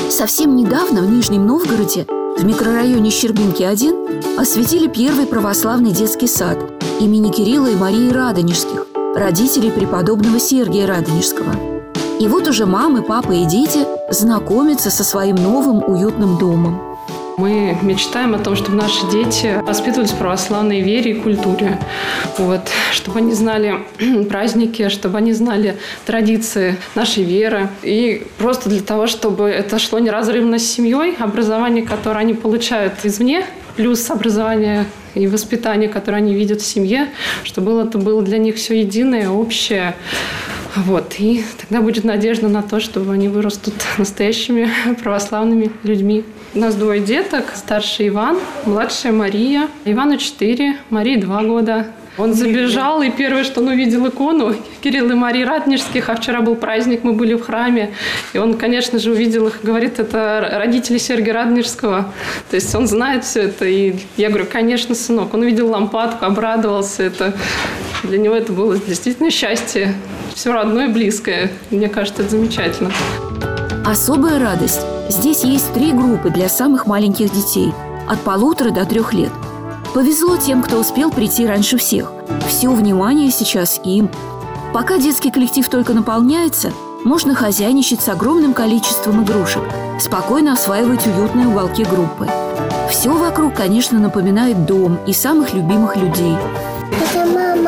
Совсем недавно в Нижнем Новгороде, в микрорайоне Щербинки-1, осветили первый православный детский сад имени Кирилла и Марии Радонежских, родителей преподобного Сергия Радонежского. И вот уже мамы, папы и дети знакомятся со своим новым уютным домом. Мы мечтаем о том, чтобы наши дети воспитывались в православной вере и культуре. Чтобы они знали праздники, чтобы они знали традиции нашей веры. И просто для того, чтобы это шло неразрывно с семьей, образование, которое они получают извне, плюс образование и воспитание, которое они видят в семье, чтобы это было для них все единое, общее. И тогда будет надежда на то, чтобы они вырастут настоящими православными людьми. У нас 2 деток. Старший Иван, младшая Мария. Ивану 4, Марии 2 года. Он забежал, и первое, что он увидел икону Кирилла и Марии Радонежских, а вчера был праздник, мы были в храме, и он, конечно же, увидел их, говорит, это родители Сергия Радонежского, то есть он знает все это, и я говорю, конечно, сынок, он увидел лампадку, обрадовался, для него это было действительно счастье, все родное и близкое, мне кажется, это замечательно. Особая радость. Здесь есть 3 группы для самых маленьких детей, от 1,5 до 3 лет. Повезло тем, кто успел прийти раньше всех. Все внимание сейчас им. Пока детский коллектив только наполняется, можно хозяйничать с огромным количеством игрушек, спокойно осваивать уютные уголки группы. Все вокруг, конечно, напоминает дом и самых любимых людей. Это мама,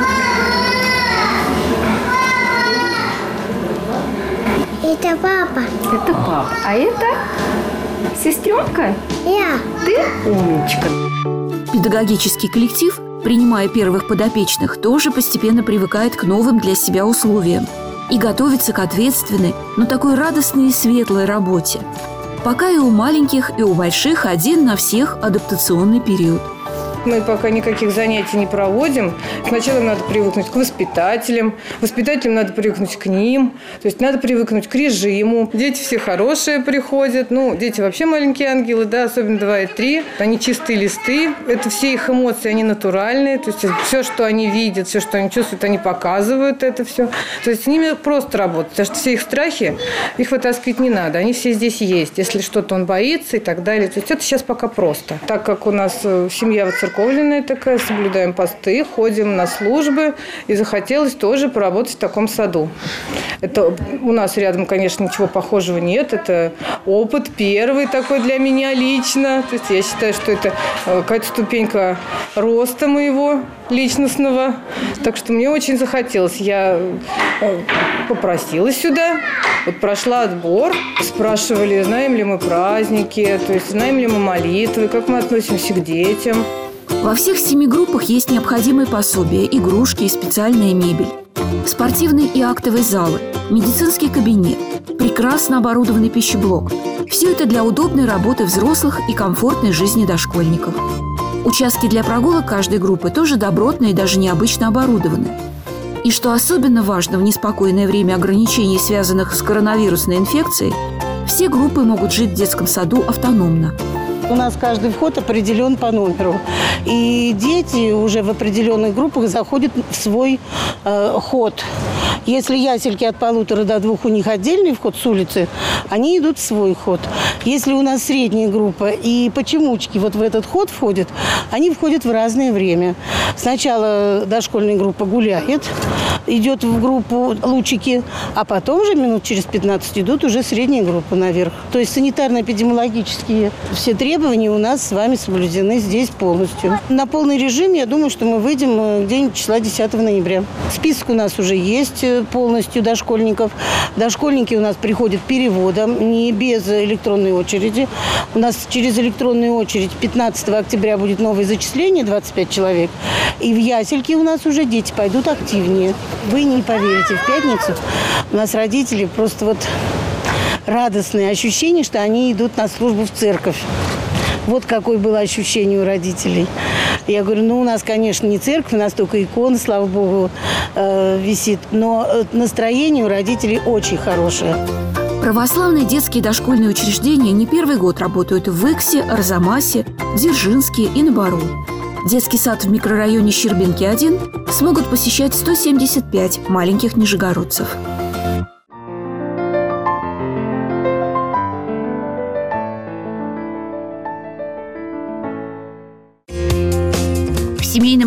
это папа. Это папа. А это сестренка? Я. Ты умничка. Педагогический коллектив, принимая первых подопечных, тоже постепенно привыкает к новым для себя условиям и готовится к ответственной, но такой радостной и светлой работе. Пока и у маленьких, и у больших один на всех адаптационный период. Мы пока никаких занятий не проводим. Сначала надо привыкнуть к воспитателям. Воспитателям надо привыкнуть к ним. То есть надо привыкнуть к режиму. Дети все хорошие приходят. Дети вообще маленькие ангелы, да, особенно 2 и 3. Они чистые листы. Это все их эмоции, они натуральные. То есть все, что они видят, все, что они чувствуют, они показывают это все. То есть с ними просто работать. Потому что все их страхи, их вытаскивать не надо. Они все здесь есть. Если что-то он боится и так далее. То есть это сейчас пока просто. Так как у нас семья воцерковленная такая, соблюдаем посты, ходим на службы. И захотелось тоже поработать в таком саду. Это у нас рядом, конечно, ничего похожего нет. Это опыт первый такой для меня лично. То есть я считаю, что это какая-то ступенька роста моего личностного. Так что мне очень захотелось. Я попросилась сюда. Прошла отбор. Спрашивали, знаем ли мы праздники, то есть знаем ли мы молитвы, как мы относимся к детям. Во всех 7 группах есть необходимые пособия, игрушки и специальная мебель. Спортивные и актовые залы, медицинский кабинет, прекрасно оборудованный пищеблок. Все это для удобной работы взрослых и комфортной жизни дошкольников. Участки для прогулок каждой группы тоже добротные и даже необычно оборудованы. И что особенно важно в неспокойное время ограничений, связанных с коронавирусной инфекцией, все группы могут жить в детском саду автономно. У нас каждый вход определен по номеру. И дети уже в определенных группах заходят в свой ход. Если ясельки от 1,5 до 2 у них отдельный вход с улицы, они идут в свой ход. Если у нас средняя группа и почемучки в этот ход входят, они входят в разное время. Сначала дошкольная группа гуляет, идет в группу лучики, а потом же минут через 15 идут уже средняя группа наверх. То есть санитарно-эпидемиологические все требования у нас с вами соблюдены здесь полностью. На полный режим, я думаю, что мы выйдем где-нибудь числа 10 ноября. Список у нас уже есть полностью дошкольников. Дошкольники у нас приходят переводом, не без электронной очереди. У нас через электронную очередь 15 октября будет новое зачисление, 25 человек. И в ясельке у нас уже дети пойдут активнее. Вы не поверите, в пятницу у нас родители просто радостные ощущения, что они идут на службу в церковь. Вот какое было ощущение у родителей. Я говорю, у нас, конечно, не церковь, у нас только икона, слава богу, висит. Но настроение у родителей очень хорошее. Православные детские дошкольные учреждения не первый год работают в Иксе, Арзамасе, Дзержинске и на Бару. Детский сад в микрорайоне Щербинки-1 смогут посещать 175 маленьких нижегородцев.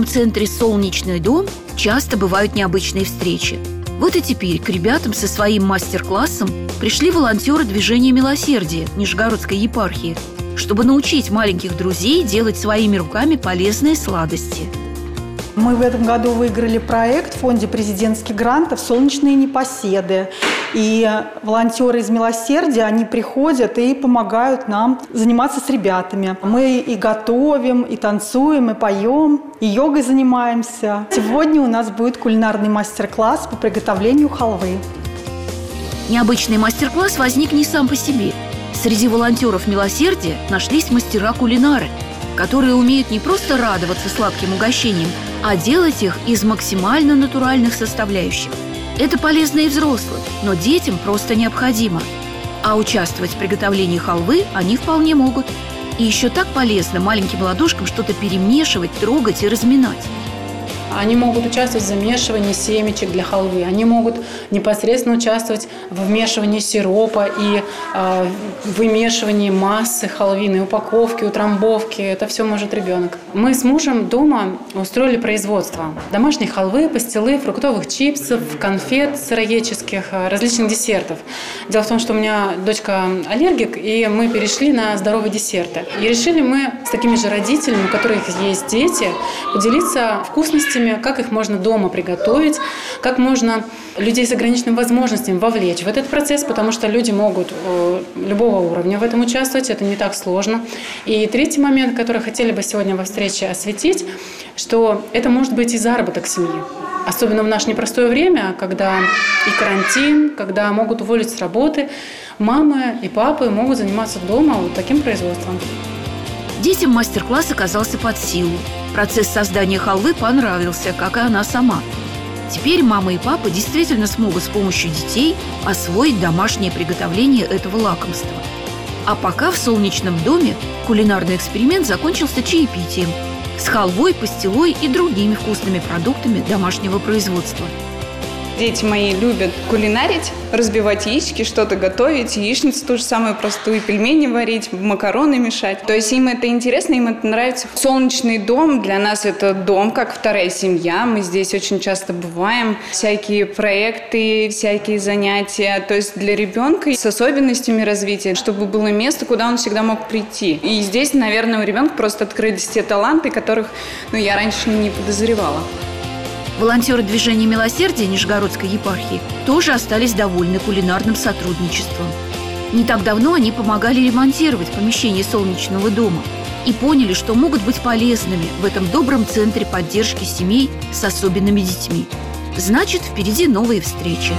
центре «Солнечный дом» часто бывают необычные встречи. Вот и теперь к ребятам со своим мастер-классом пришли волонтеры движения «Милосердие» Нижегородской епархии, чтобы научить маленьких друзей делать своими руками полезные сладости. Мы в этом году выиграли проект в фонде президентских грантов «Солнечные непоседы». И волонтеры из «Милосердия», они приходят и помогают нам заниматься с ребятами. Мы и готовим, и танцуем, и поем, и йогой занимаемся. Сегодня у нас будет кулинарный мастер-класс по приготовлению халвы. Необычный мастер-класс возник не сам по себе. Среди волонтеров «Милосердия» нашлись мастера-кулинары, которые умеют не просто радоваться сладким угощениям, а делать их из максимально натуральных составляющих. Это полезно и взрослым, но детям просто необходимо. А участвовать в приготовлении халвы они вполне могут. И еще так полезно маленьким ладошкам что-то перемешивать, трогать и разминать. Они могут участвовать в замешивании семечек для халвы. Они могут непосредственно участвовать в вмешивании сиропа и вымешивании массы халвиной, упаковки, утрамбовки. Это все может ребенок. Мы с мужем дома устроили производство домашней халвы, пастилы, фруктовых чипсов, конфет сыроедческих, различных десертов. Дело в том, что у меня дочка аллергик, и мы перешли на здоровые десерты. И решили мы с такими же родителями, у которых есть дети, поделиться вкусностями, как их можно дома приготовить, как можно людей с ограниченными возможностями вовлечь в этот процесс, потому что люди могут любого уровня в этом участвовать, это не так сложно. И третий момент, который хотели бы сегодня во встрече осветить, что это может быть и заработок семьи. Особенно в наше непростое время, когда и карантин, когда могут уволить с работы, мамы и папы могут заниматься дома вот таким производством. Детям мастер-класс оказался под силу. Процесс создания халвы понравился, как и она сама. Теперь мама и папа действительно смогут с помощью детей освоить домашнее приготовление этого лакомства. А пока в «Солнечном доме» кулинарный эксперимент закончился чаепитием с халвой, пастилой и другими вкусными продуктами домашнего производства. Дети мои любят кулинарить, разбивать яички, что-то готовить, яичницу ту же самую простую, пельмени варить, макароны мешать. То есть им это интересно, им это нравится. «Солнечный дом» для нас это дом, как вторая семья. Мы здесь очень часто бываем. Всякие проекты, всякие занятия. То есть для ребенка с особенностями развития, чтобы было место, куда он всегда мог прийти. И здесь, наверное, у ребенка просто открылись те таланты, которых я раньше не подозревала. Волонтеры движения «Милосердие» Нижегородской епархии тоже остались довольны кулинарным сотрудничеством. Не так давно они помогали ремонтировать помещение «Солнечного дома» и поняли, что могут быть полезными в этом добром центре поддержки семей с особенными детьми. Значит, впереди новые встречи.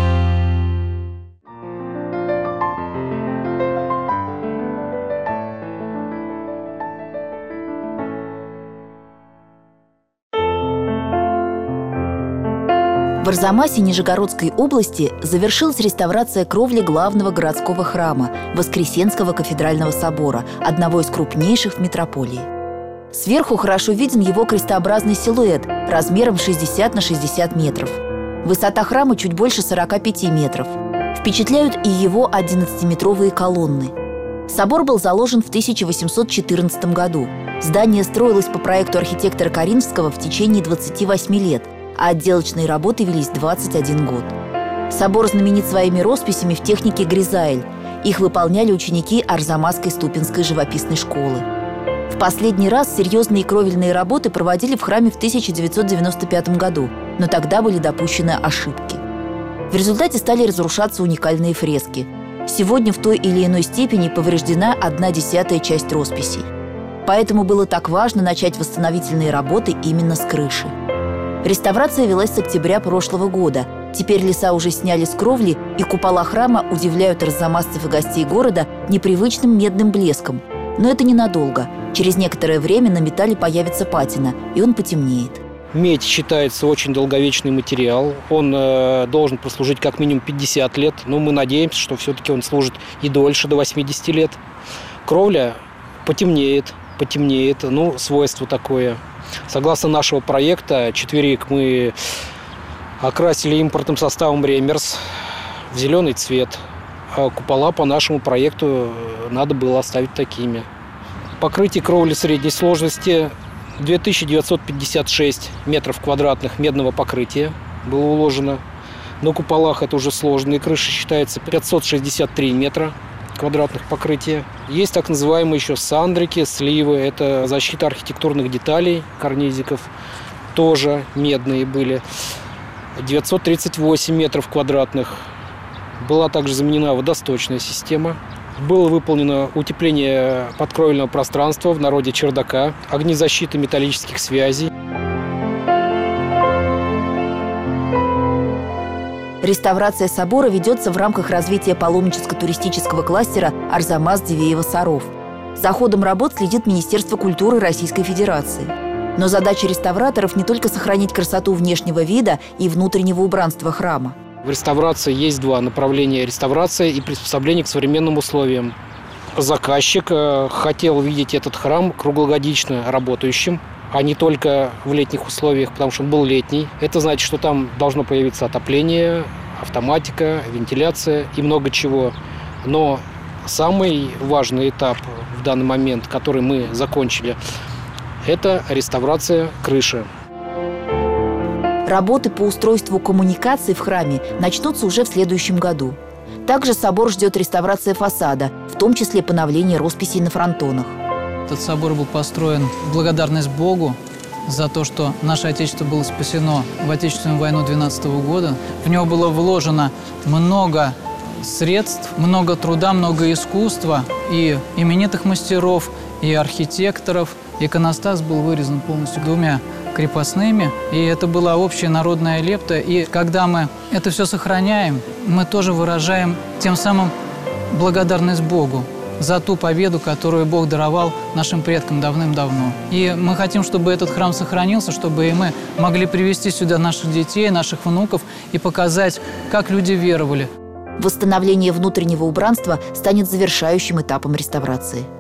В Арзамасе Нижегородской области завершилась реставрация кровли главного городского храма Воскресенского кафедрального собора, одного из крупнейших в метрополии. Сверху хорошо виден его крестообразный силуэт размером 60 на 60 метров. Высота храма чуть больше 45 метров. Впечатляют и его 11-метровые колонны. Собор был заложен в 1814 году. Здание строилось по проекту архитектора Каринского в течение 28 лет, а отделочные работы велись 21 год. Собор знаменит своими росписями в технике гризаэль. Их выполняли ученики Арзамасской Ступинской живописной школы. В последний раз серьезные кровельные работы проводили в храме в 1995 году, но тогда были допущены ошибки. В результате стали разрушаться уникальные фрески. Сегодня в той или иной степени повреждена 1/10 часть росписей. Поэтому было так важно начать восстановительные работы именно с крыши. Реставрация велась с октября прошлого года. Теперь леса уже сняли с кровли, и купола храма удивляют арзамасцев и гостей города непривычным медным блеском. Но это ненадолго. Через некоторое время на металле появится патина, и он потемнеет. Медь считается очень долговечный материал. Он должен прослужить как минимум 50 лет. Но мы надеемся, что все-таки он служит и дольше, до 80 лет. Кровля потемнеет. Свойство такое. Согласно нашего проекта, четверик мы окрасили импортным составом «Ремерс» в зеленый цвет. А купола по нашему проекту надо было оставить такими. Покрытие кровли средней сложности 2956 метров квадратных медного покрытия было уложено. На куполах это уже сложные крыши, считается 563 метра квадратных покрытия. Есть так называемые еще сандрики, сливы. Это защита архитектурных деталей, карнизиков. Тоже медные были. 938 метров квадратных. Была также заменена водосточная система. Было выполнено утепление подкровельного пространства, в народе чердака, огнезащита металлических связей. Реставрация собора ведется в рамках развития паломническо-туристического кластера Арзамас-Дивеево-Саров. За ходом работ следит Министерство культуры Российской Федерации. Но задача реставраторов не только сохранить красоту внешнего вида и внутреннего убранства храма. В реставрации есть два направления: реставрация и приспособление к современным условиям. Заказчик хотел видеть этот храм круглогодично работающим, а не только в летних условиях, потому что он был летний. Это значит, что там должно появиться отопление, автоматика, вентиляция и много чего. Но самый важный этап в данный момент, который мы закончили, это реставрация крыши. Работы по устройству коммуникаций в храме начнутся уже в следующем году. Также собор ждет реставрация фасада, в том числе поновление росписей на фронтонах. Этот собор был построен в благодарность Богу за то, что наше Отечество было спасено в Отечественную войну 12 года. В него было вложено много средств, много труда, много искусства и именитых мастеров, и архитекторов. Иконостас был вырезан полностью двумя крепостными, и это была общая народная лепта. И когда мы это все сохраняем, мы тоже выражаем тем самым благодарность Богу за ту победу, которую Бог даровал нашим предкам давным-давно. И мы хотим, чтобы этот храм сохранился, чтобы и мы могли привести сюда наших детей, наших внуков и показать, как люди веровали. Восстановление внутреннего убранства станет завершающим этапом реставрации.